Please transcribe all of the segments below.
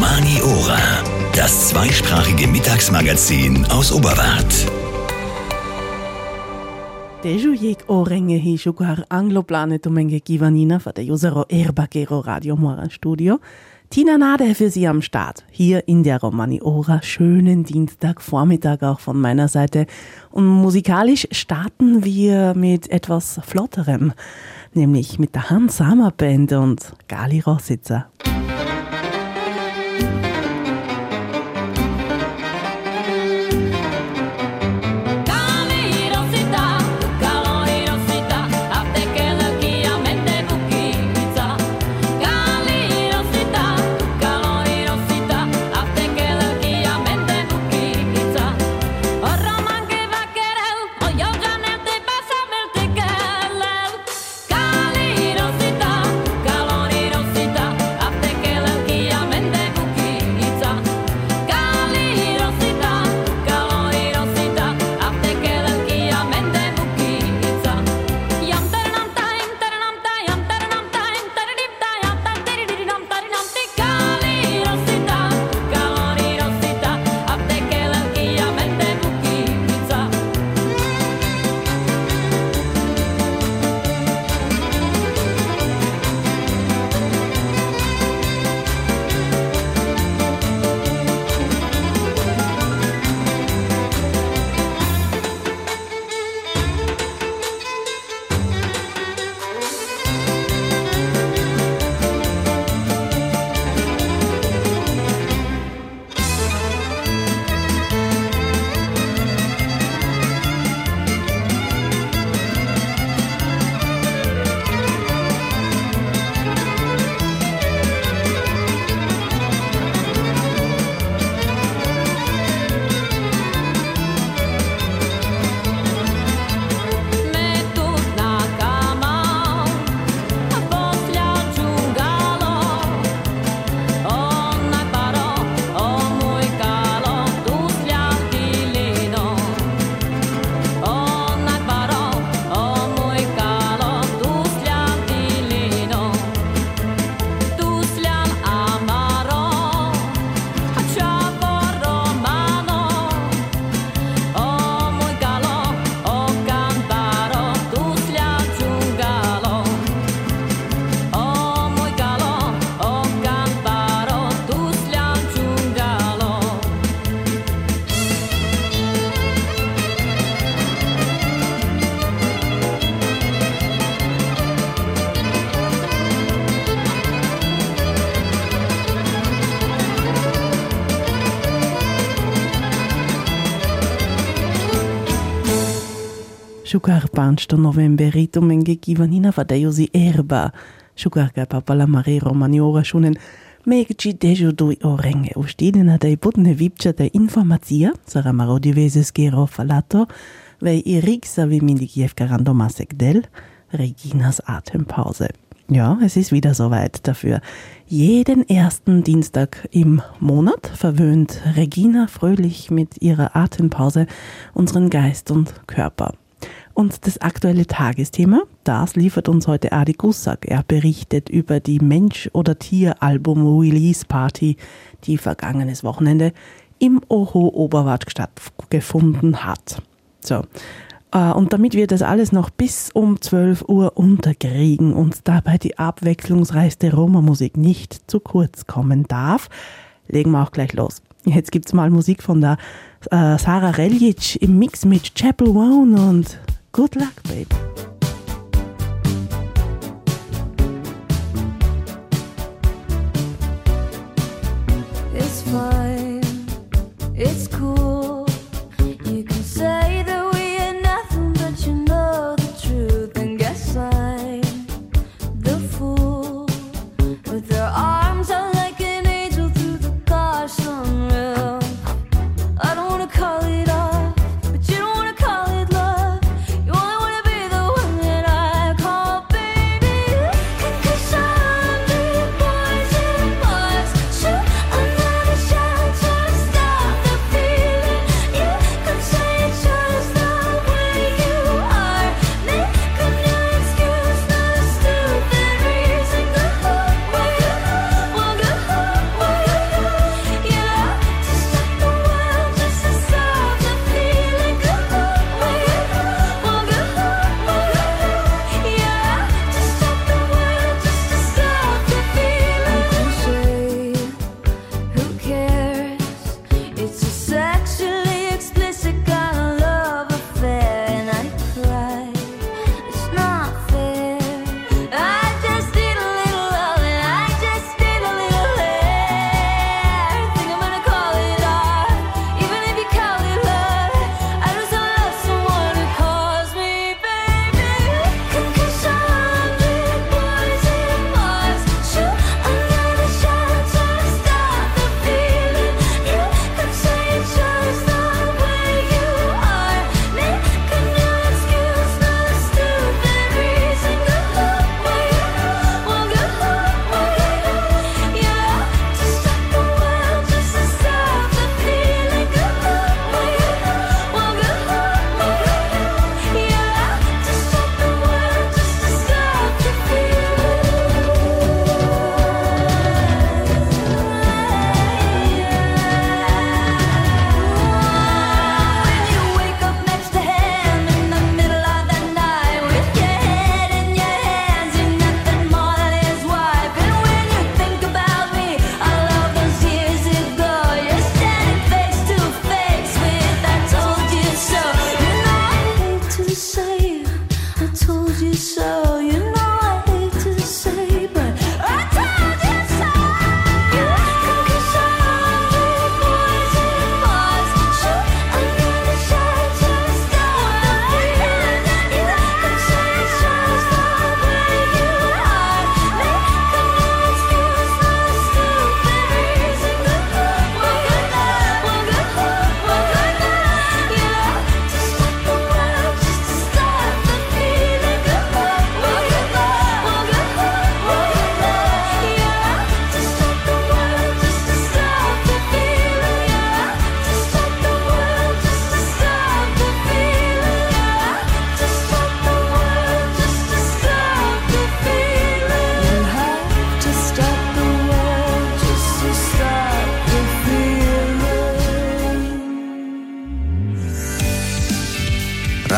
Romani-Ora, das zweisprachige Mittagsmagazin aus Oberwart. Dežu jek orenge hi šukar Anglo-Planetu menge Givanina von der Josero Erbagero Radio Mora Studio. Tina Nade für Sie am Start, hier in der Romani-Ora. Schönen Dienstagvormittag auch von meiner Seite. Und musikalisch starten wir mit etwas Flotterem, nämlich mit der Hans Sama Band und Gali Rosica. Šukar panšto novemberito menge Givanina von der Josi Erba. Šukar ga papala Mare Romani-Ora šunen megci dežu dui orenge ustidena dai budne vipča da informacija, sara maro diverses gero falato, vei iriksa wie Mindikjevka randomasek del, Reginas Atempause. Ja, es ist wieder soweit dafür. Jeden ersten Dienstag im Monat verwöhnt Regina fröhlich mit ihrer Atempause unseren Geist und Körper. Und das aktuelle Tagesthema, das liefert uns heute Adi Gussak. Er berichtet über die Mensch- oder Tier-Album-Release-Party, die vergangenes Wochenende im Oho Oberwart stattgefunden hat. So, und damit wir das alles noch bis um 12 Uhr unterkriegen und dabei die abwechslungsreichste Roma-Musik nicht zu kurz kommen darf, legen wir auch gleich los. Jetzt gibt's mal Musik von der Sara Reljic im Mix mit Chapel One und Good Luck, Babe. It's fine, it's cool. You can say that we are nothing, but you know the truth. And guess I'm the fool with their arms out like an angel through the car sunroof. I don't wanna call it off, but you don't wanna call it love. You only wanna be the one that I call baby. 'Cause I'm the boys in Mars, shoot another shot.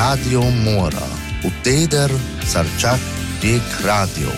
Radio Mora. U teder Sarčak Rijek Radio.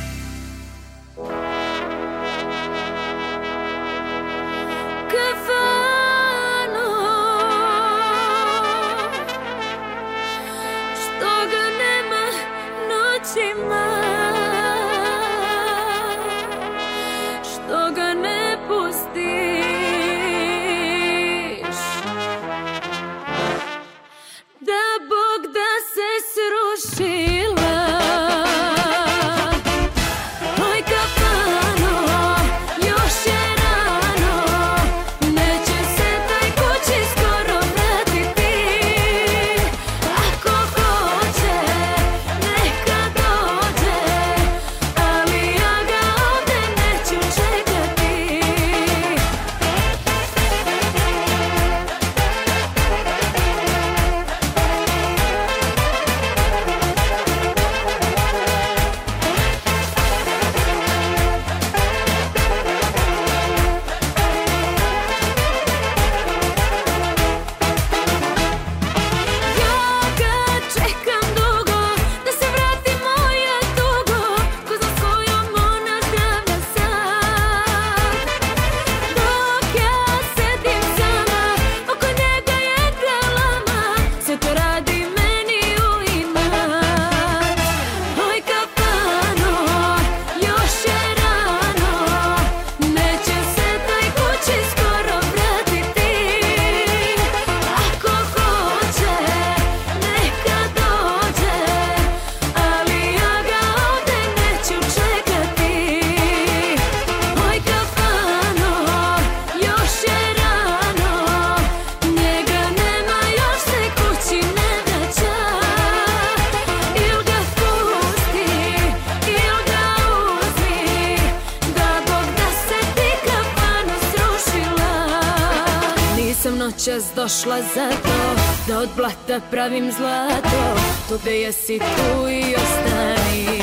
Noćas došla zato da od blata pravim zlato. Tu gde jesi tu i ostani.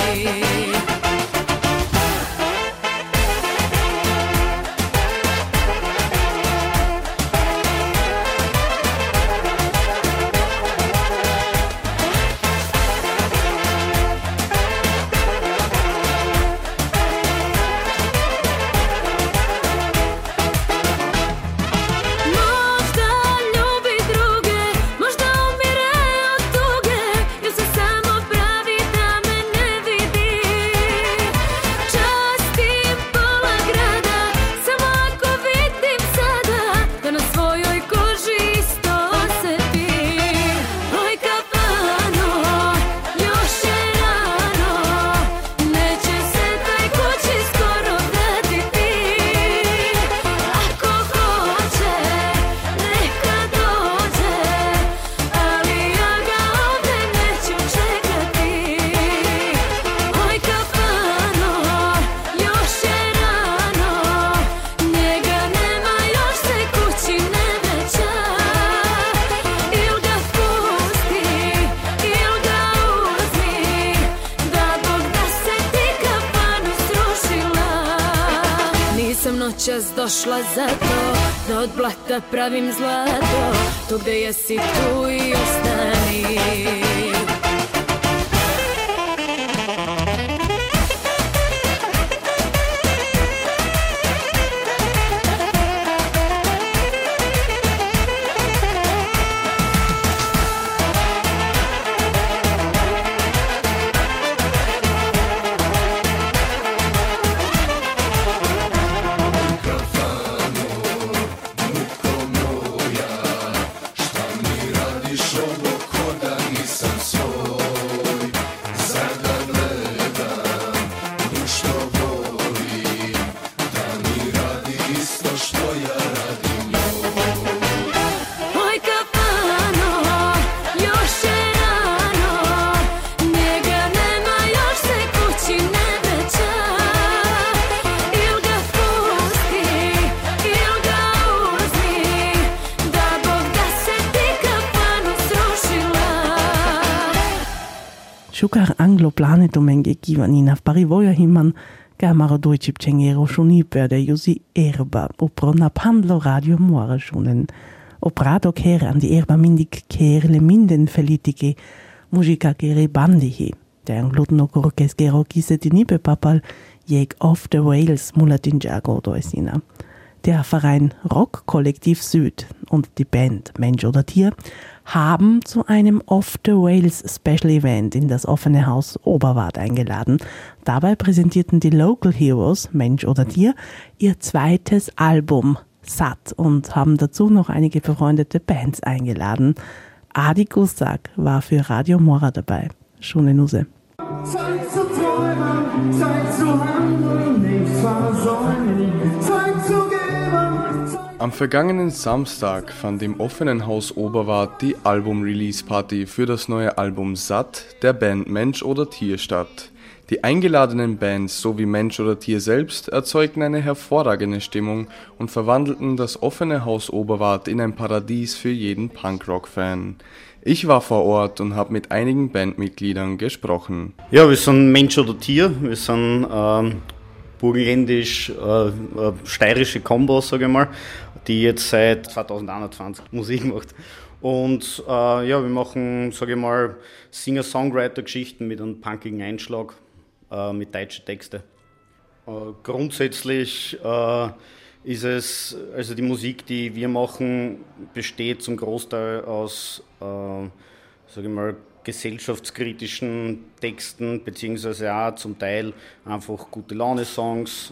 Noćas došla zato da od blata pravim zlato. Tu gde jesi tu i ostani. Šukar angloplanetum engekivanina v parivoja himan, kamaro dojči pčengero šuni perde juzi erba, uprona pandlo radio Mora šunen. O prato kere an die erba mindig kerele minden felitike musica kere bandihi. Der glutno korkes gero kise die nibe papal jeg off the Wales mulatinjago doisina. Der Verein Rock-Kollektiv Süd und die Band Mensch oder Tier haben zu einem Off the Wales Special Event in das offene Haus Oberwart eingeladen. Dabei präsentierten die Local Heroes Mensch oder Tier ihr zweites Album Satt und haben dazu noch einige befreundete Bands eingeladen. Adi Gustak war für Radio Mora dabei. Schöne Nuse. Zeit zu träumen, Zeit zu handeln, nichts versäumen, Zeit zu geben. Am vergangenen Samstag fand im offenen Haus Oberwart die Album-Release-Party für das neue Album Satt der Band Mensch oder Tier statt. Die eingeladenen Bands sowie Mensch oder Tier selbst erzeugten eine hervorragende Stimmung und verwandelten das offene Haus Oberwart in ein Paradies für jeden Punkrock-Fan. Ich war vor Ort und habe mit einigen Bandmitgliedern gesprochen. Ja, wir sind Mensch oder Tier, wir sind burgenländisch-steirische Kombo, sage ich mal, die jetzt seit 2021 Musik macht. Und wir machen, sage ich mal, Singer-Songwriter-Geschichten mit einem punkigen Einschlag, mit deutschen Texten. Grundsätzlich ist es, also die Musik, die wir machen, besteht zum Großteil aus, sage ich mal, gesellschaftskritischen Texten, beziehungsweise auch zum Teil einfach gute Laune-Songs,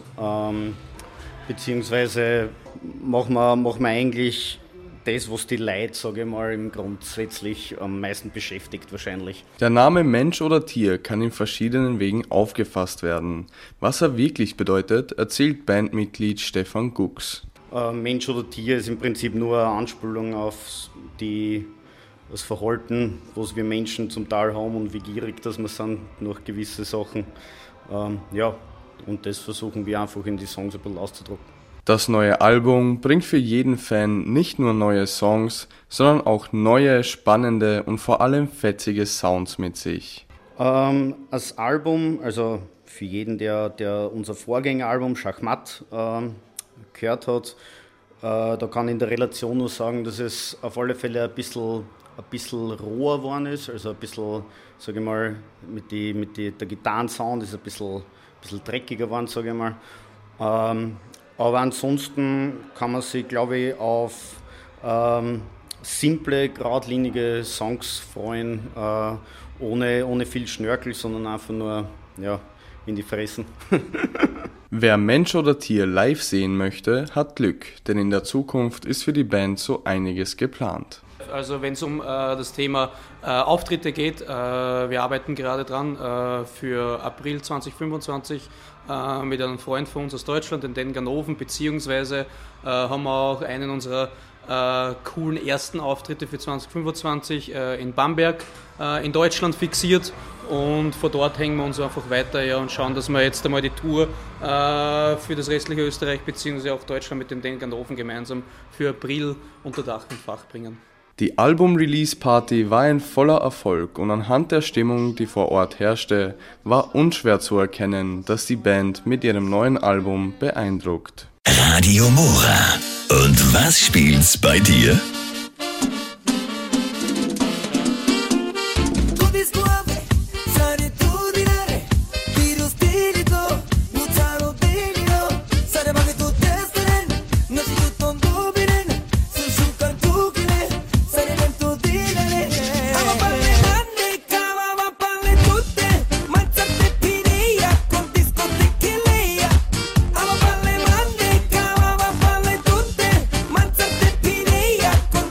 beziehungsweise machen wir eigentlich das, was die Leute, sage ich mal, grundsätzlich am meisten beschäftigt wahrscheinlich. Der Name Mensch oder Tier kann in verschiedenen Wegen aufgefasst werden. Was er wirklich bedeutet, erzählt Bandmitglied Stefan Gux. Mensch oder Tier ist im Prinzip nur eine Anspielung auf das Verhalten, was wir Menschen zum Teil haben und wie gierig dass wir sind durch gewisse Sachen. Und das versuchen wir einfach in die Songs ein bisschen auszudrücken. Das neue Album bringt für jeden Fan nicht nur neue Songs, sondern auch neue, spannende und vor allem fetzige Sounds mit sich. Das Album, also für jeden, der unser Vorgängeralbum Schachmatt gehört hat, da kann ich in der Relation nur sagen, dass es auf alle Fälle ein bisschen roher geworden ist, also ein bisschen, sage ich mal, der Gitarrensound ist ein bisschen dreckiger geworden, sage ich mal. Aber ansonsten kann man sich, glaube ich, auf simple, geradlinige Songs freuen, ohne viel Schnörkel, sondern einfach nur in die Fressen. Wer Mensch oder Tier live sehen möchte, hat Glück, denn in der Zukunft ist für die Band so einiges geplant. Also wenn es um das Thema Auftritte geht, wir arbeiten gerade dran für April 2025 mit einem Freund von uns aus Deutschland, den Dan Ganoven, beziehungsweise haben wir auch einen unserer coolen ersten Auftritte für 2025 in Bamberg in Deutschland fixiert und von dort hängen wir uns einfach weiter und schauen, dass wir jetzt einmal die Tour für das restliche Österreich beziehungsweise auch Deutschland mit dem Dan Ganoven gemeinsam für April unter Dach und Fach bringen. Die Album-Release-Party war ein voller Erfolg und anhand der Stimmung, die vor Ort herrschte, war unschwer zu erkennen, dass die Band mit ihrem neuen Album beeindruckt. Radio Mora. Und was spielt's bei dir? Con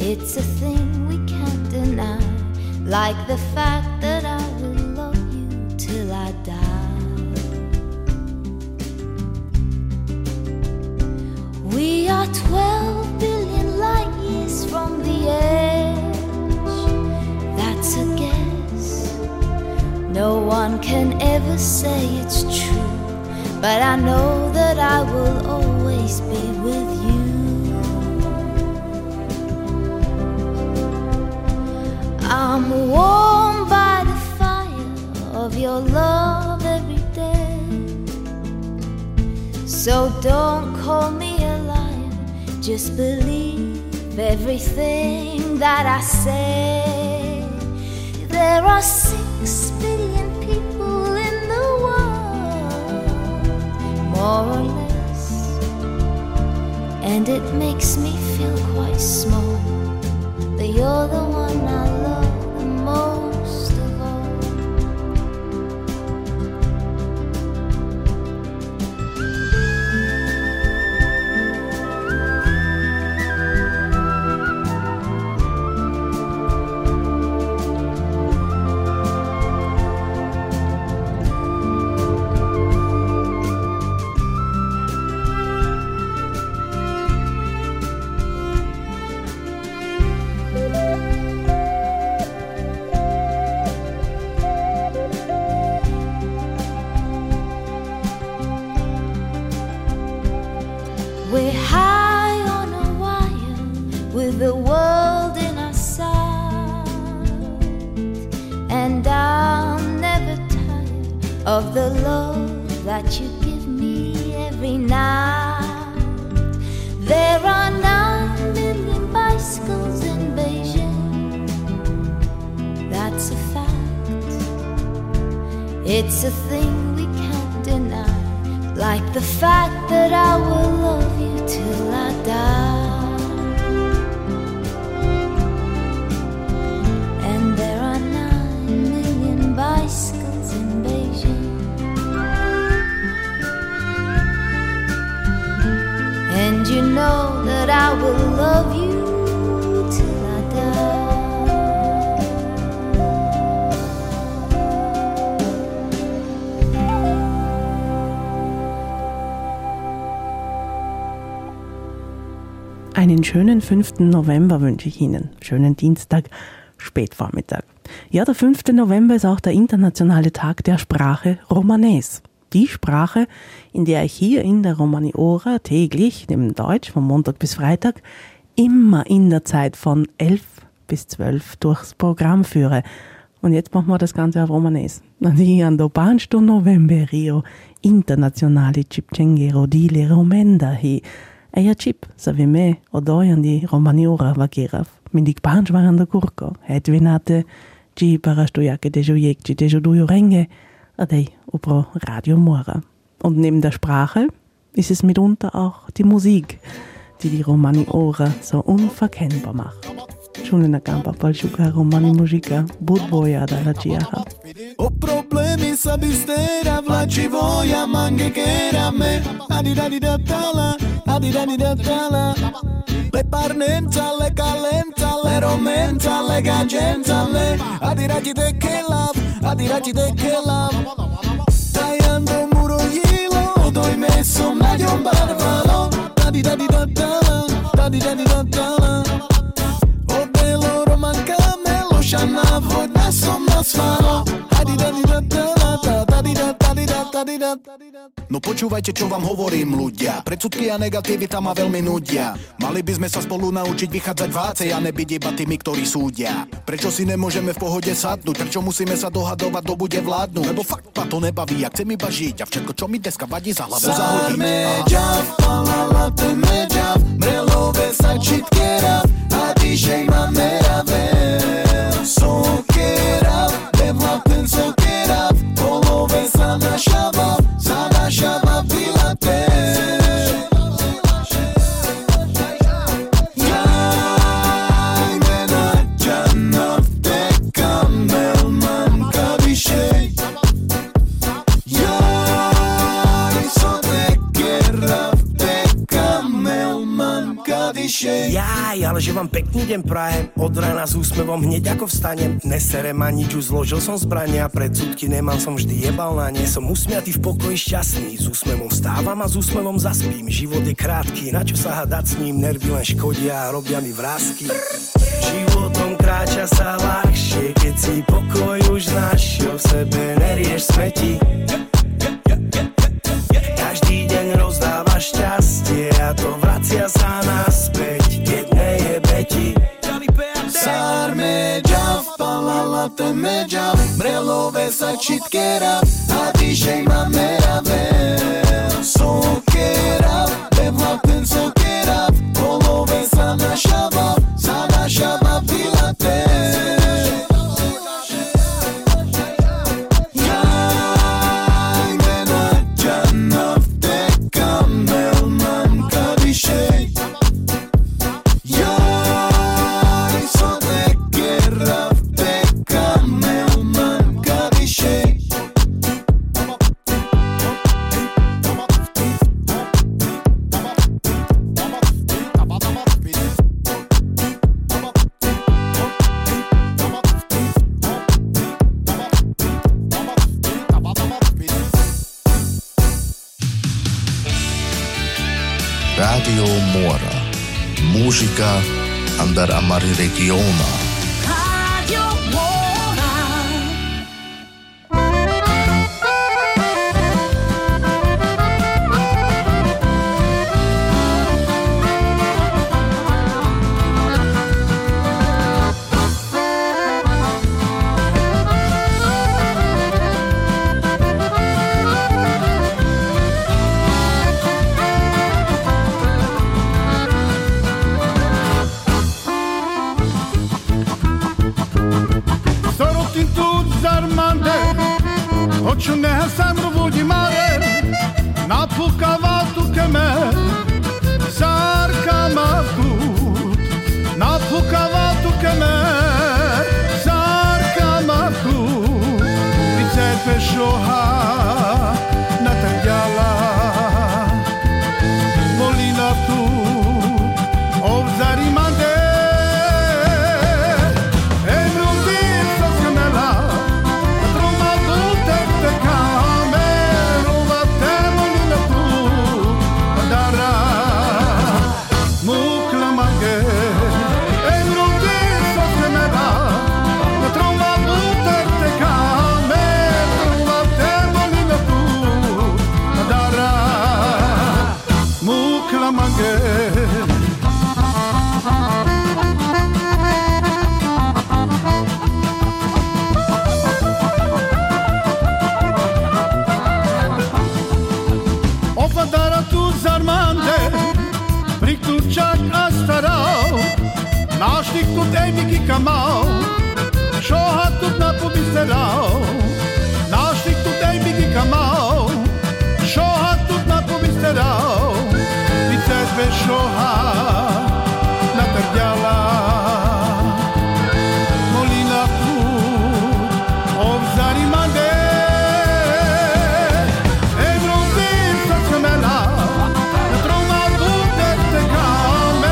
It's a thing we can't deny, like the fact that I will love you till I die. We are 12 billion light years from the edge. That's a guess. No one can ever say it's true, but I know that I will always be with you. I'm warmed by the fire of your love every day. So don't call me a liar, just believe everything that I say. There are 6 billion people in the world, more or less, and it makes me feel quite small, but you're the one I love the most of all. We're high on a wire with the world in our sight, and I'm never tired of the love that you give me every night. There are 9 million bicycles in Beijing, that's a fact. It's a thing we can't deny, like the fact that I will love you till I die. And there are 9 million bicycles in Beijing, and you know that I will love you till I die. Einen schönen 5. November wünsche ich Ihnen. Schönen Dienstag, Spätvormittag. Ja, der 5. November ist auch der internationale Tag der Sprache Romanes. Die Sprache, in der ich hier in der Romaniora täglich, neben Deutsch, von Montag bis Freitag, immer in der Zeit von 11 bis 12 durchs Programm führe. Und jetzt machen wir das Ganze auf Romanes. Andando pansto novemberio, internazionale cipcengero di le romenda he. Eia chip, savime, odojandi Romaniora vakerav, mindig panchvaranda kurko, hedvinate, ci parastojake dejojekci dejodujo renge, adei upro Radio Mora. Und neben der Sprache ist es mitunter auch die Musik, die die Romaniora so unverkennbar macht. Šunina kampa palšuka romani mužika, budboja dalla ciaha. Ho problemi sa bistera, vlaci voia mange che era me. Adidadi da tala, adidadi da tala. Le parnenza, le calenza, le romenza, le gagenza, le adirati de che love, adirati de che love. Tagliando un muro io, doi messo meglio un barvalo. Adidadi da tala, adidadi da tala. Shana voda somno svano. No počúvajte, čo vám hovorím, ľudia. Predsudky a negativita ma veľmi nudia. Mali by sme sa spolu naučiť vychádzať vácej a nebyť iba tými, ktorí súdia. Prečo si nemôžeme v pohode sadnúť? Prečo musíme sa dohadovať, kto bude vládnuť? Lebo fakt ma to nebaví, ja chcem iba žiť. A všetko, čo mi dneska vadí, za hlavu zahodím. Sarmeđav, palala te međav, mrelove sa čitkera, a dišej ma merave. Sokera, devlaten sokera, polove sa našava bilate. Jajmena džanavte kamelman kavišej. Jaj sote keravte kamelman kavišej. Jaj, háji, ale že vám pekný deň prajem. Od rána s úsmevom hneď ako vstanem. Nesere ma nič, už zložil som zbrania. Predsudky nemal, som vždy jebal na ne. Som usmiatý v pokoji šťastný. S úsmevom vstávam a s úsmevom zaspím. Život je krátky, na čo sa hádať s ním. Nervy len škodia a robia mi vrásky. Životom kráča sa ľahšie, keď si pokoj už našiel. V sebe nerieš smeti. Každý deň rozdáva šťastie a to vracia sa naspäť, keď nejebe ti. Sarme già, palala te me già, brelove sa citkera, a dice ma meravel. Sokera, bevlaten sokera, polove sa našava pilate. Radio Mora. Musica andar a mari regiona. Radio Mora. Hoćune samru vudi mare, napukava tu keme, sarkama tu, napukava tu keme, sarkama tu, vice pešoha na trgjala, volina tu, ovzari mande. Naštik tu tejmiki kamau, šoha tu na pobisterau. Naštik tu tejmiki kamau, šoha tu na pobisterau. Vice zve šoha na trgjala, molina put, ovzari mande. Evropin sa cemela, na troma bute te kame.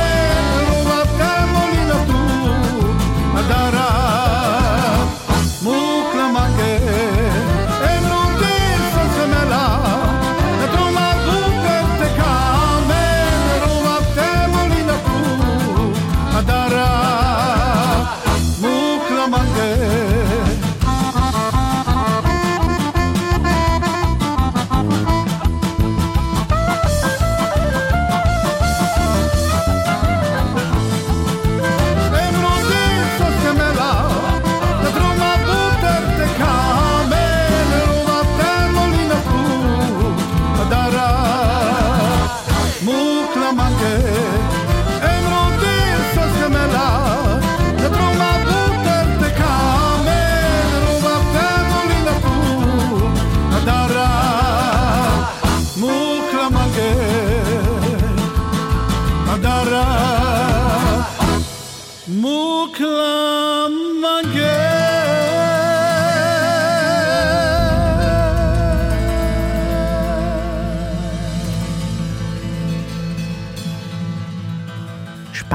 Dara mukla mange emrudir sa semela na troma bute te kame rova te molina tu Dara mukla mange.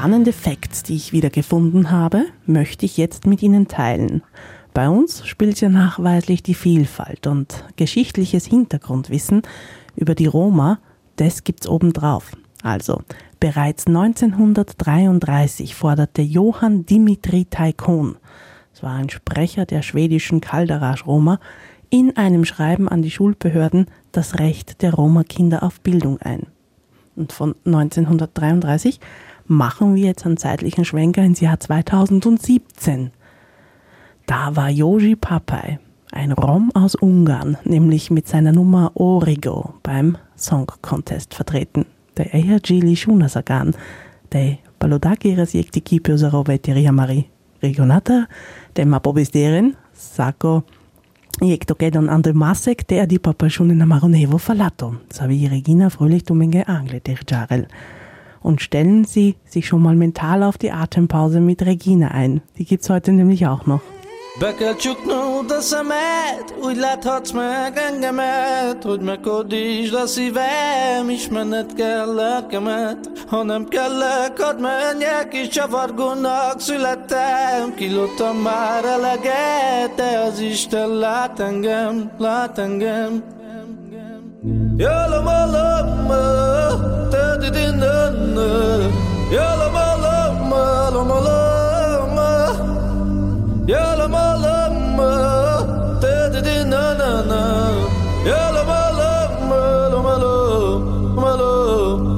spannende Facts, die ich wieder gefunden habe, möchte ich jetzt mit Ihnen teilen. Bei uns spielt ja nachweislich die Vielfalt und geschichtliches Hintergrundwissen über die Roma, das gibt's obendrauf. Also, bereits 1933 forderte Johann Dimitri Taikon, das war ein Sprecher der schwedischen Kaldaraj-Roma, in einem Schreiben an die Schulbehörden das Recht der Roma-Kinder auf Bildung ein. Und von 1933 machen wir jetzt einen zeitlichen Schwenker ins Jahr 2017. Da war Joži Papai, ein Rom aus Ungarn, nämlich mit seiner Nummer Origo beim Song Contest vertreten. Der eher Gili Shunasagan, der Balodaki razjekti kipi ozaro veteria mari regionata, der Mapobisteren, Sako Jekto Gedon Andre Masek, der di Papascione Namaronevo Falato, savi Regina Fröhlich Dumenge Angle der Jarel. Und stellen Sie sich schon mal mental auf die Atempause mit Regina ein. Die gibt's heute nämlich auch noch. Be kell csuknod a szemed, úgy láthatsz meg engemet, hogy megkódítsd a szívem, ismerned kell lelkemet. Ha nem kellek, hadd menjek, és csavargónak születtem. Kilódtam már eleget, de az Isten lát engem, lát engem. Jöllöm a lomma, tedidinna, jöllöm a lomma, lomma, lomma. Jöllöm a lomma, tedidinna, jöllöm a lomma, lomma, lomma, lomma.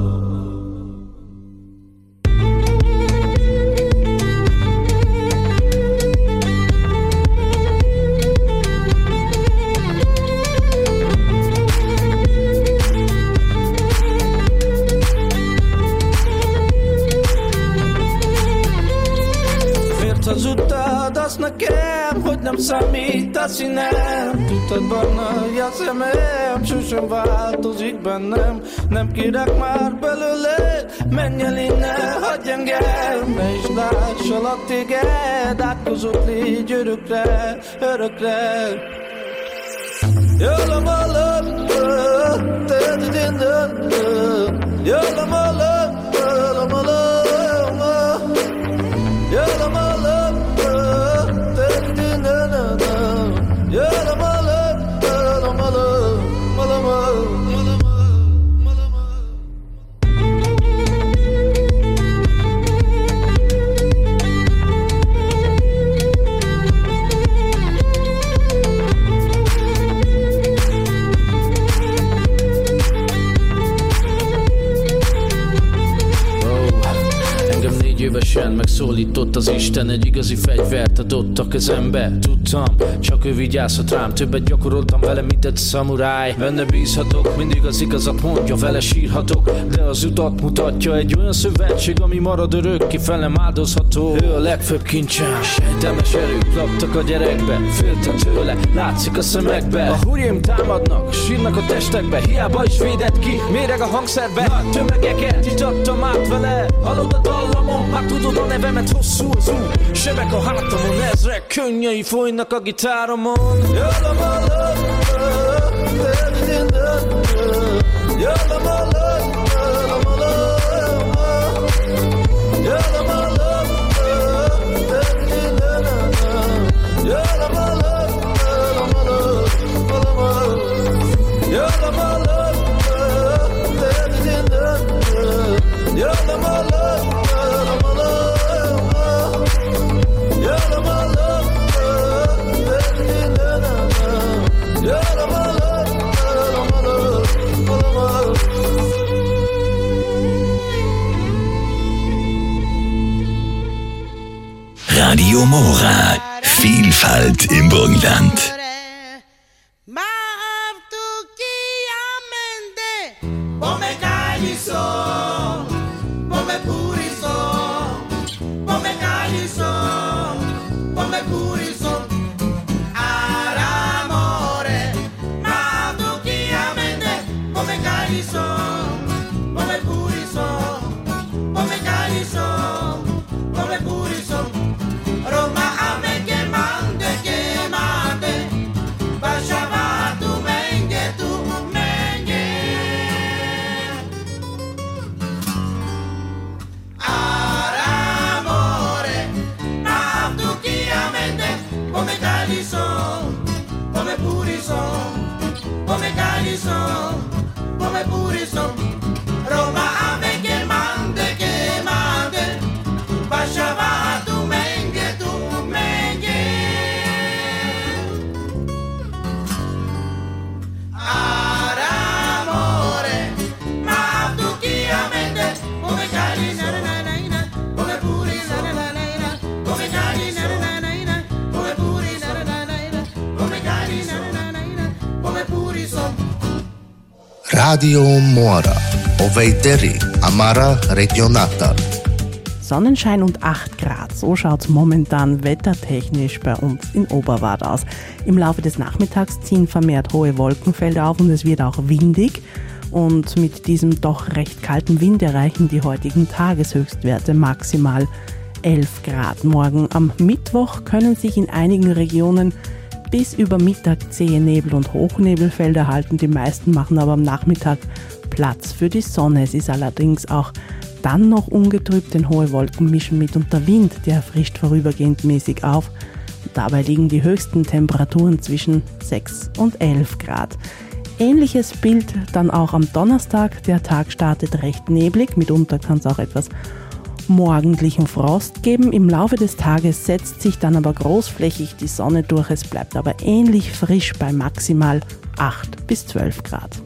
Hazudtad azt nekem, hogy nem számít a színem. Tudtad barna a szemem, sosem változik bennem. Nem kérek már belőle, menj el innen, hagyj engem. Ne is lássalak téged, átkozott légy örökre, örökre. Jöllöm a lomba, tedidinna, jöllöm a lomba, lomba, lomba. Jöllöm a lomba, tedidinna, jöllöm a lomba, lomba, lomba, lomba. Évesen megszólított az Isten, egy igazi fegyvert adott a kezembe. Tudtam, csak ő vigyázhat rám, többet gyakoroltam vele, mint egy szamuráj. Benne bízhatok, mindig az igazat mondja, vele sírhatok, de az utat mutatja. Egy olyan szövetség, ami marad örökké, felem áldozható. Ő a legfőbb kincsem, sejtelmes erők laktak a gyerekbe. Féltem tőle, látszik a szemekbe. A hurjém támadnak, sírnak a testekbe. Hiába is védett ki, méreg a hangszerbe. Nagy tömegeket itattam át vele. Hallod a dallamon, már tudod a nevemet, hosszú az út. Sebek a hátamon, ezrek könnyei folynak a gitáromon. Jöllöm a lomba, tedidinna, jöllöm a lomba, lomba, lomba. Jöllöm a lomba, tedidinna, jöllöm a lomba, lomba, lomba. Jöllöm a lomba, tedidinna, jöllöm a lomba. Radio Mora. Vielfalt im Burgenland. Ara Radio Mora, Oveideri, Amara Regionata. Sonnenschein und 8 Grad, so schaut es momentan wettertechnisch bei uns in Oberwart aus. Im Laufe des Nachmittags ziehen vermehrt hohe Wolkenfelder auf und es wird auch windig. Und mit diesem doch recht kalten Wind erreichen die heutigen Tageshöchstwerte maximal 11 Grad. Morgen am Mittwoch können sich in einigen Regionen bis über Mittag zähe Nebel- und Hochnebelfelder halten. Die meisten machen aber am Nachmittag Platz für die Sonne. Es ist allerdings auch dann noch ungetrübt, denn hohe Wolken mischen mit und der Wind, der frischt vorübergehend mäßig auf. Dabei liegen die höchsten Temperaturen zwischen 6 und 11 Grad. Ähnliches Bild dann auch am Donnerstag. Der Tag startet recht neblig, mitunter kann es auch etwas morgendlichen Frost geben. Im Laufe des Tages setzt sich dann aber großflächig die Sonne durch. Es bleibt aber ähnlich frisch bei maximal 8 bis 12 Grad.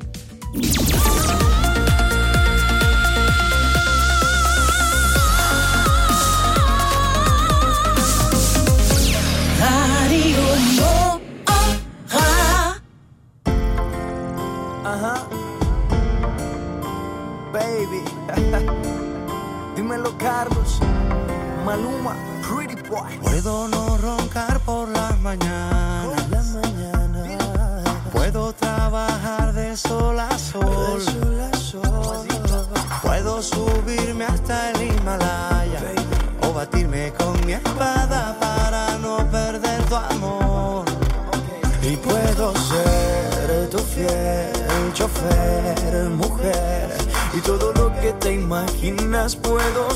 Baby, dímelo Carlos, Maluma, Pretty Boy. Puedo no roncar por las mañanas, puedo trabajar de sol a sol, puedo subirme hasta el Himalaya, o batirme con mi espada para no perder tu amor. Y puedo ser tu fiel chofer, mujer, y todo lo que te imaginas puedo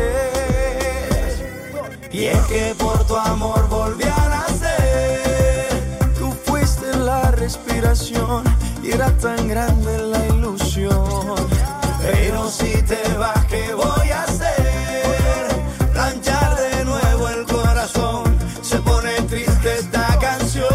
ser. Y es que por tu amor volví a nacer. Tú fuiste la respiración y era tan grande la ilusión. Pero si te vas, ¿qué voy a hacer? Planchar de nuevo el corazón. Se pone triste esta canción.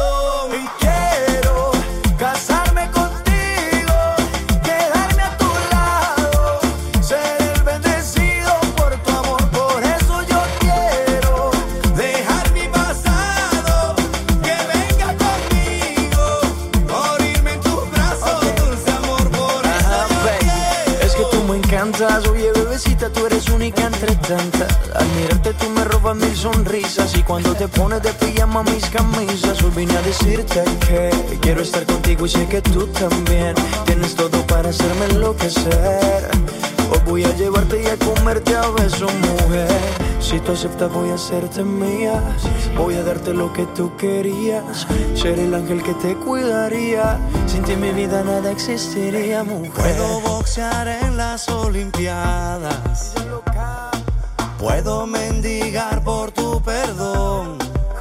Oye bebecita, tú eres única entre tantas. Al mirarte tú me robas 1000 sonrisas. Y cuando te pones de pijama mis camisas, hoy vine a decirte que quiero estar contigo y sé que tú también tienes todo para hacerme enloquecer. Hoy voy a llevarte y a comerte a besos, mujer. Si tú aceptas voy a hacerte mía. Voy a darte lo que tú querías. Ser el ángel que te cuidaría. Sin ti mi vida nada existiría, mujer. Puedo boxear en las Olimpiadas. Puedo mendigar por tu perdón.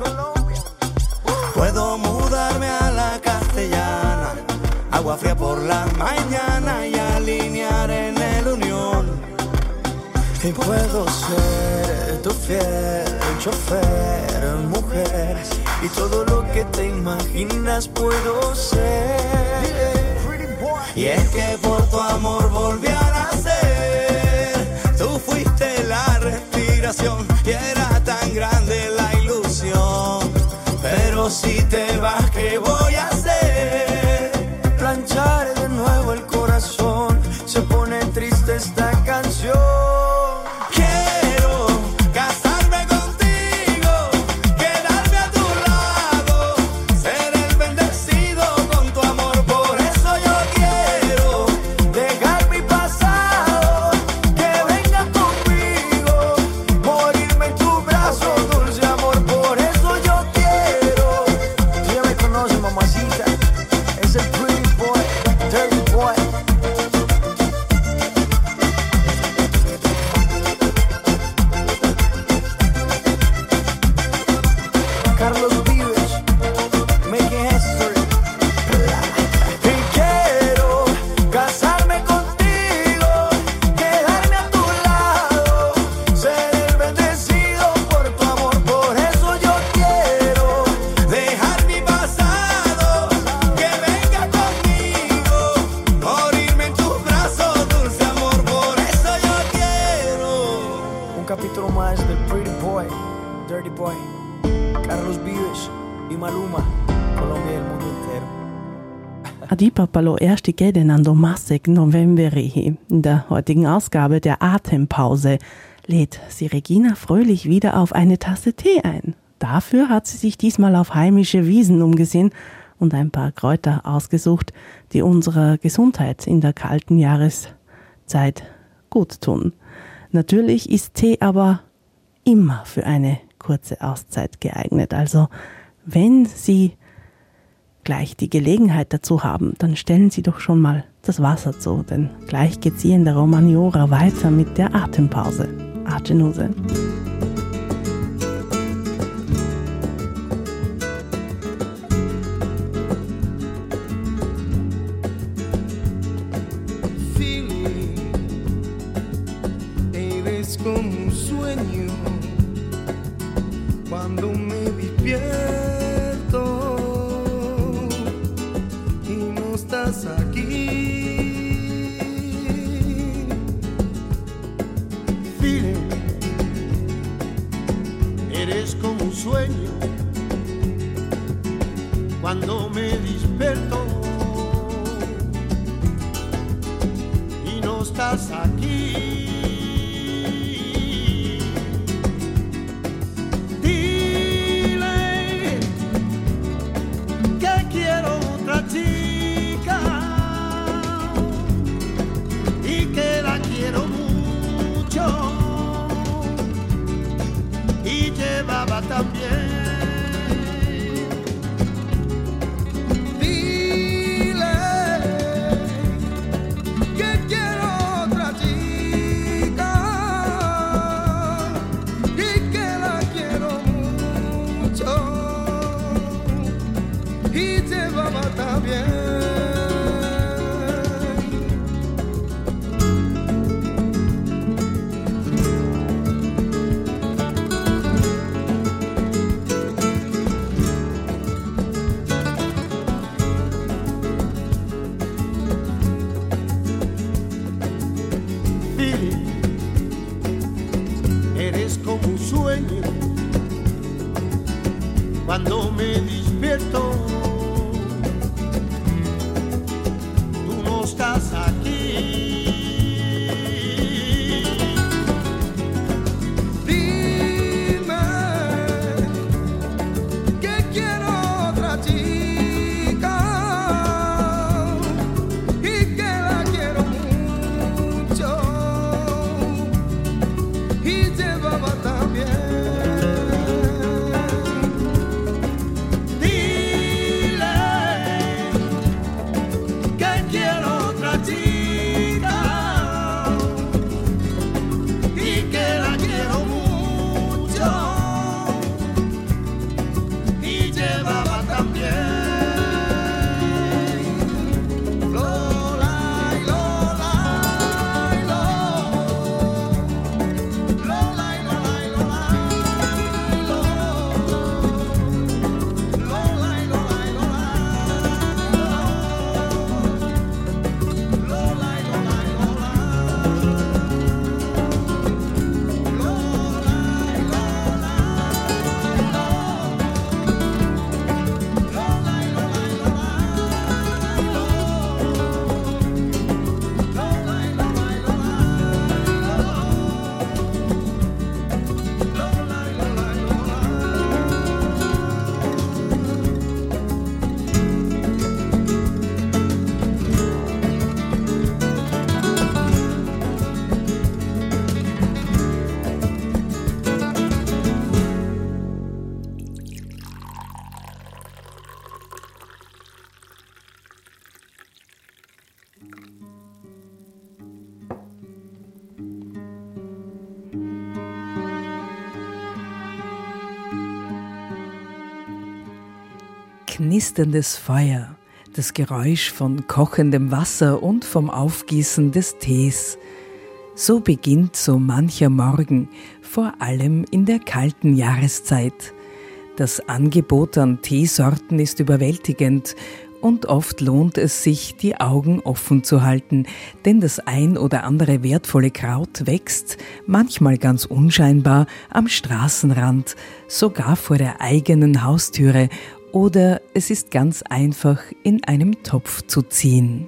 Puedo mudarme a la Castellana. Agua fría por la mañana y alinear en el Unión. Y puedo ser tu fiel chofer, mujer, y todo lo que te imaginas puedo ser. Y es que por tu amor volví a nacer. Tú fuiste la respiración y era tan grande la ilusión. Pero si te vas, ¿qué voy a hacer? Planchar de nuevo el corazón. Se pone triste esta canción. Carlos Vives y Maluma, Colombia y el mundo entero. Adi Papalo erste Geden an der Masek Novemberihi. In der heutigen Ausgabe der Atempause lädt sie Regina Fröhlich wieder auf eine Tasse Tee ein. Dafür hat sie sich diesmal auf heimische Wiesen umgesehen und ein paar Kräuter ausgesucht, die unserer Gesundheit in der kalten Jahreszeit gut tun. Natürlich ist Tee aber immer für eine kurze Auszeit geeignet. Also wenn Sie gleich die Gelegenheit dazu haben, dann stellen Sie doch schon mal das Wasser zu, denn gleich geht's hier in der Romaniora weiter mit der Atempause. Acenuse. Eres como un sueño cuando me despierto y no estás aquí. Feeling, eres como un sueño cuando me despierto y no estás aquí. También dile que quiero otra chica y que la quiero mucho y llevaba también. Cuando me despierto, tú no estás aquí. Dime que quiero otra chica y que la quiero mucho y llevaba también. Knisterndes Feuer, das Geräusch von kochendem Wasser und vom Aufgießen des Tees. So beginnt so mancher Morgen, vor allem in der kalten Jahreszeit. Das Angebot an Teesorten ist überwältigend und oft lohnt es sich, die Augen offen zu halten, denn das ein oder andere wertvolle Kraut wächst, manchmal ganz unscheinbar, am Straßenrand, sogar vor der eigenen Haustüre oder es ist ganz einfach in einem Topf zu ziehen.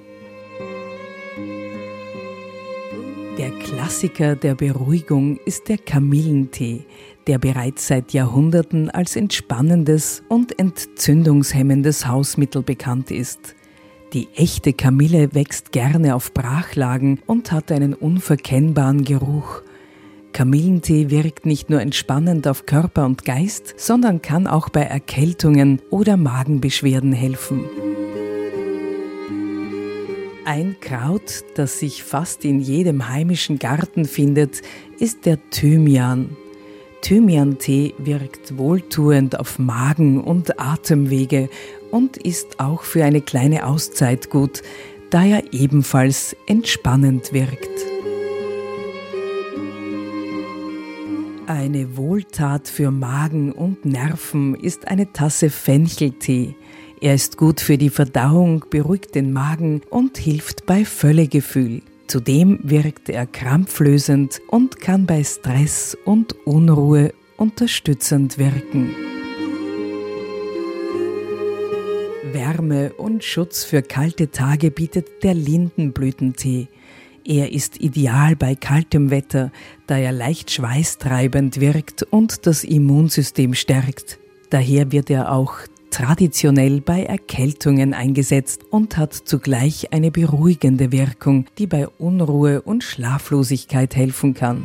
Der Klassiker der Beruhigung ist der Kamillentee, der bereits seit Jahrhunderten als entspannendes und entzündungshemmendes Hausmittel bekannt ist. Die echte Kamille wächst gerne auf Brachlagen und hat einen unverkennbaren Geruch. Kamillentee wirkt nicht nur entspannend auf Körper und Geist, sondern kann auch bei Erkältungen oder Magenbeschwerden helfen. Ein Kraut, das sich fast in jedem heimischen Garten findet, ist der Thymian. Thymiantee wirkt wohltuend auf Magen- und Atemwege und ist auch für eine kleine Auszeit gut, da er ebenfalls entspannend wirkt. Eine Wohltat für Magen und Nerven ist eine Tasse Fencheltee. Er ist gut für die Verdauung, beruhigt den Magen und hilft bei Völlegefühl. Zudem wirkt er krampflösend und kann bei Stress und Unruhe unterstützend wirken. Wärme und Schutz für kalte Tage bietet der Lindenblütentee. Er ist ideal bei kaltem Wetter, da er leicht schweißtreibend wirkt und das Immunsystem stärkt. Daher wird er auch traditionell bei Erkältungen eingesetzt und hat zugleich eine beruhigende Wirkung, die bei Unruhe und Schlaflosigkeit helfen kann.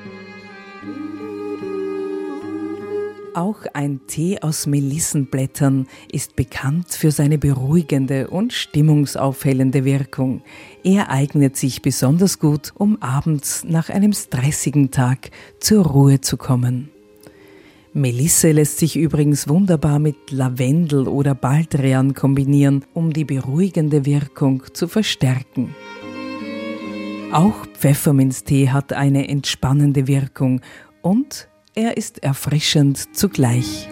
Auch ein Tee aus Melissenblättern ist bekannt für seine beruhigende und stimmungsaufhellende Wirkung. Er eignet sich besonders gut, um abends nach einem stressigen Tag zur Ruhe zu kommen. Melisse lässt sich übrigens wunderbar mit Lavendel oder Baldrian kombinieren, um die beruhigende Wirkung zu verstärken. Auch Pfefferminztee hat eine entspannende Wirkung und er ist erfrischend zugleich.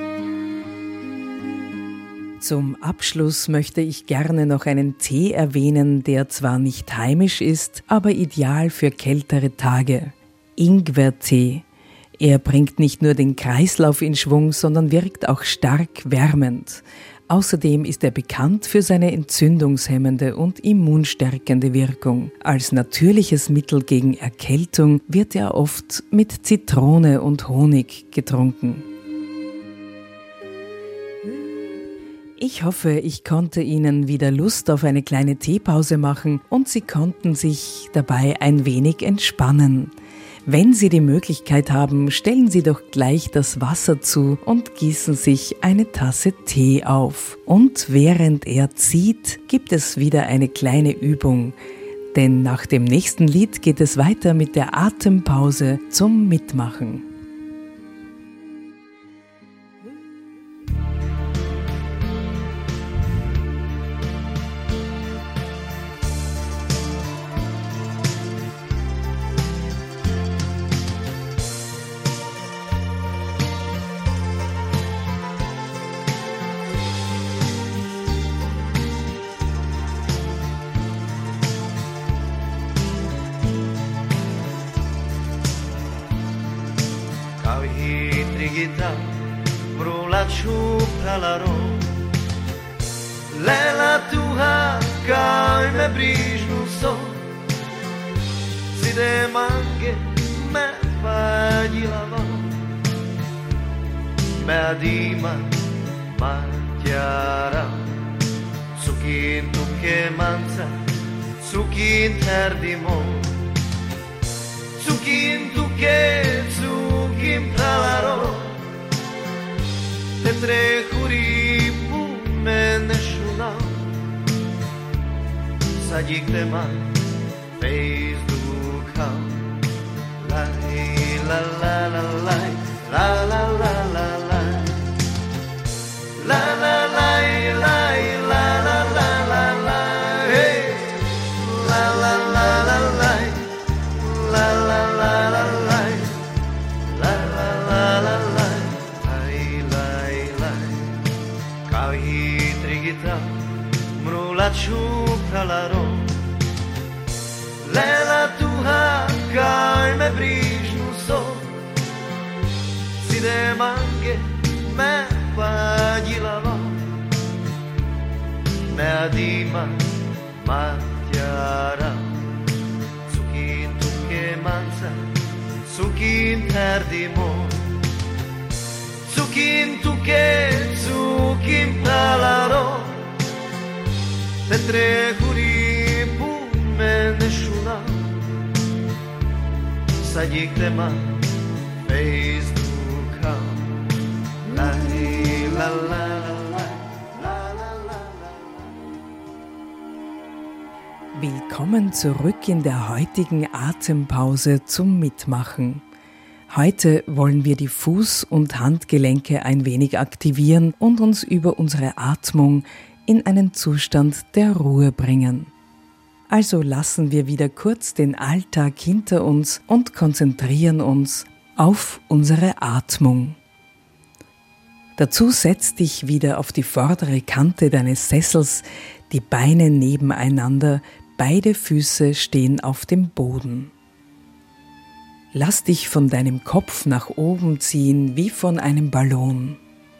Zum Abschluss möchte ich gerne noch einen Tee erwähnen, der zwar nicht heimisch ist, aber ideal für kältere Tage. Ingwertee. Er bringt nicht nur den Kreislauf in Schwung, sondern wirkt auch stark wärmend. Außerdem ist er bekannt für seine entzündungshemmende und immunstärkende Wirkung. Als natürliches Mittel gegen Erkältung wird er oft mit Zitrone und Honig getrunken. Ich hoffe, ich konnte Ihnen wieder Lust auf eine kleine Teepause machen und Sie konnten sich dabei ein wenig entspannen. Wenn Sie die Möglichkeit haben, stellen Sie doch gleich das Wasser zu und gießen sich eine Tasse Tee auf. Und während er zieht, gibt es wieder eine kleine Übung. Denn nach dem nächsten Lied geht es weiter mit der Atempause zum Mitmachen. Lela tua kaj me brižno so, si de mange me padila von, me adima matjara, sukin tuke manca, sukin terdimo, sukin pralaro, tetre huripu me nešunao, sadik tema fez do cão, la la la la la la la la la la la la la la la la la la la hey la la la la la la la la la la la la la la la mrulaču pralaro Lela tuha kaj me brižnu so si de mange me padila van Neadima Matjara Zukin tuke manza Zukin terdimo Zukin tuke Zukin palaro Tetre huri pume neshuna Sadik tema Facebooka La la la Willkommen zurück in der heutigen Atempause zum Mitmachen. Heute wollen wir die Fuß- und Handgelenke ein wenig aktivieren und uns über unsere Atmung in einen Zustand der Ruhe bringen. Also lassen wir wieder kurz den Alltag hinter uns und konzentrieren uns auf unsere Atmung. Dazu setz dich wieder auf die vordere Kante deines Sessels, die Beine nebeneinander, beide Füße stehen auf dem Boden. Lass dich von deinem Kopf nach oben ziehen wie von einem Ballon.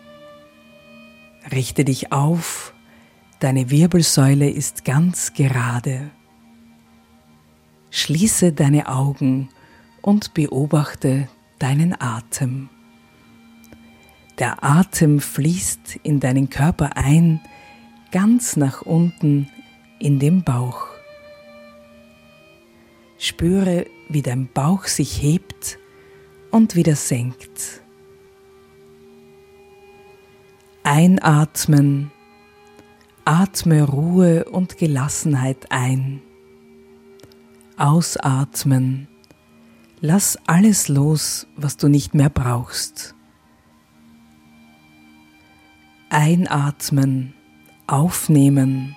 Richte dich auf, deine Wirbelsäule ist ganz gerade. Schließe deine Augen und beobachte deinen Atem. Der Atem fließt in deinen Körper ein, ganz nach unten in den Bauch. Spüre, wie dein Bauch sich hebt und wieder senkt. Einatmen, atme Ruhe und Gelassenheit ein. Ausatmen, lass alles los, was du nicht mehr brauchst. Einatmen, aufnehmen,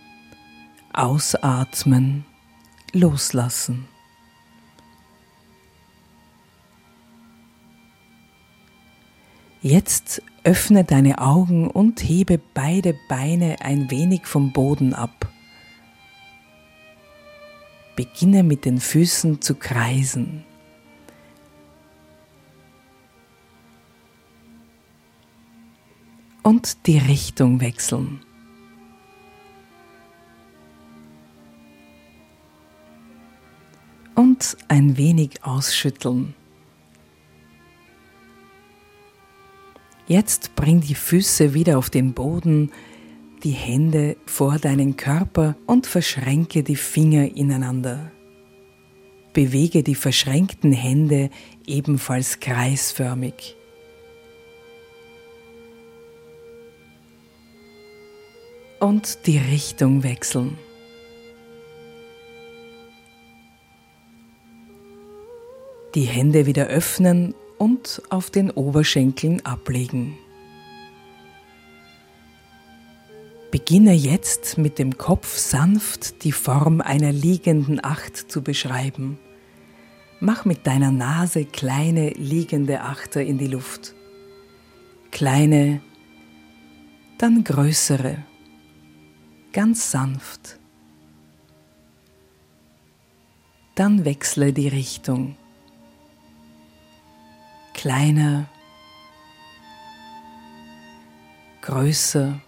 ausatmen, loslassen. Jetzt öffne deine Augen und hebe beide Beine ein wenig vom Boden ab. Beginne mit den Füßen zu kreisen. Und die Richtung wechseln. Und ein wenig ausschütteln. Jetzt bring die Füße wieder auf den Boden, die Hände vor deinen Körper und verschränke die Finger ineinander. Bewege die verschränkten Hände ebenfalls kreisförmig. Und die Richtung wechseln. Die Hände wieder öffnen und auf den Oberschenkeln ablegen. Beginne jetzt mit dem Kopf sanft die Form einer liegenden Acht zu beschreiben. Mach mit deiner Nase kleine liegende Achter in die Luft. Kleine, dann größere, ganz sanft. Dann wechsle die Richtung. Kleiner, größer.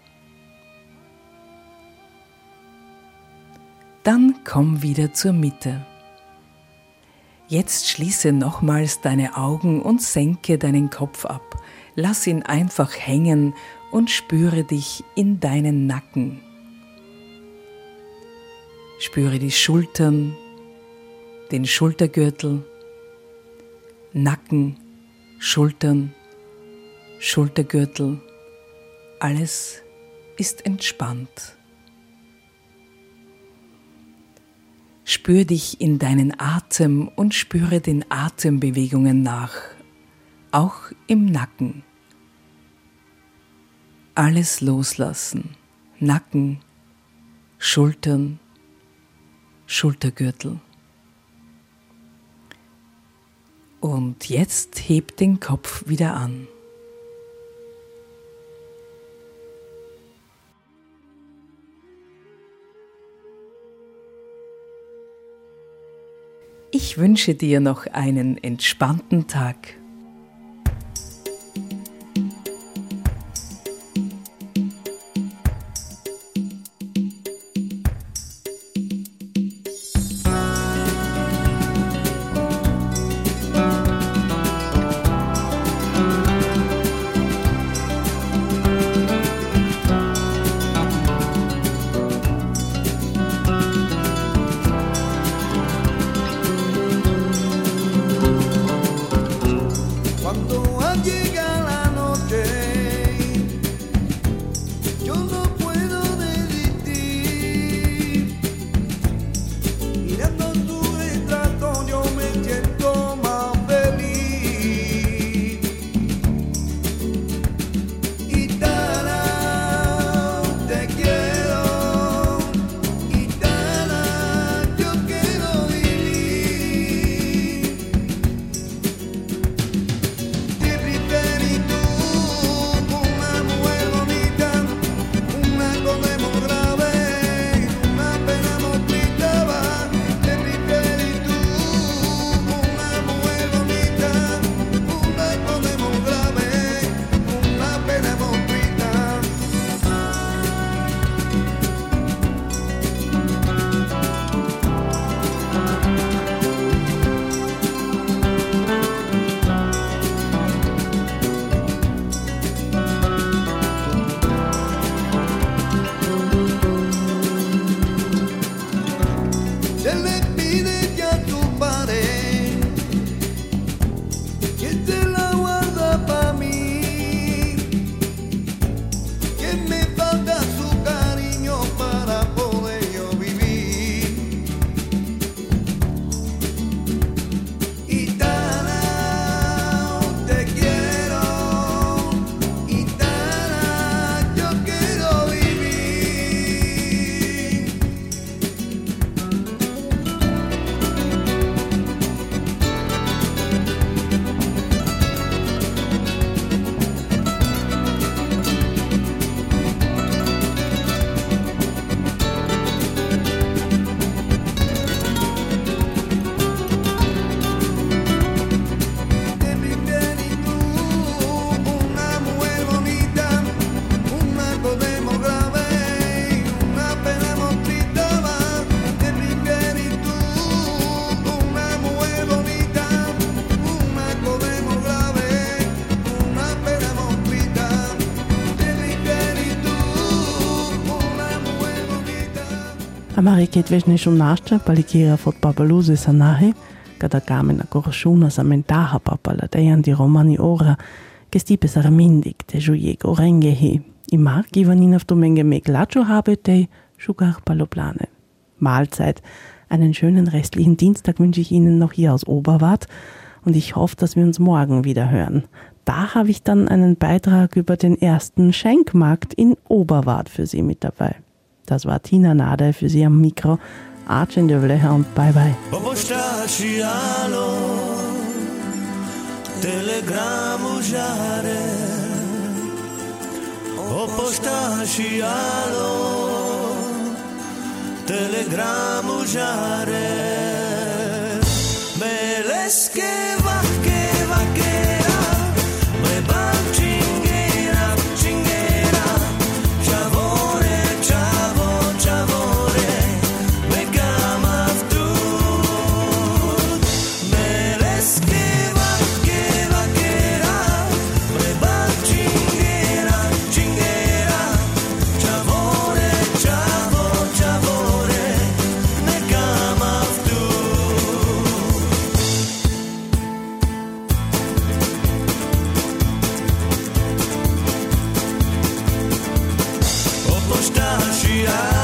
Dann komm wieder zur Mitte. Jetzt schließe nochmals deine Augen und senke deinen Kopf ab. Lass ihn einfach hängen und spüre dich in deinen Nacken. Spüre die Schultern, den Schultergürtel, Nacken, Schultern, Schultergürtel, alles ist entspannt. Spür dich in deinen Atem und spüre den Atembewegungen nach, auch im Nacken. Alles loslassen, Nacken, Schultern, Schultergürtel. Und jetzt heb den Kopf wieder an. Ich wünsche dir noch einen entspannten Tag. Ameriket već nešto našća, palikira fot papaluze sa nahe, kada kamena koršuna sa mentaha papala, dajan di romani ora, che stipe saramindik, te jujek orenge he. I mag Ivanina v Domenge meg lacho habe, te sugar paloplane. Mahlzeit. Einen schönen restlichen Dienstag wünsche ich Ihnen noch hier aus Oberwart und ich hoffe, dass wir uns morgen wieder hören. Da habe ich dann einen Beitrag über den ersten Schenkmarkt in Oberwart für Sie mit dabei. Das war Tina Nade für Sie am Mikro. Archen Dövleher und bye bye. Telegramu žare, opoštašialo, telegramu žare, meleske vake vakera, mebam čingera, čingera, čavore, čavo, čavore, megama vtud, meleske Stasia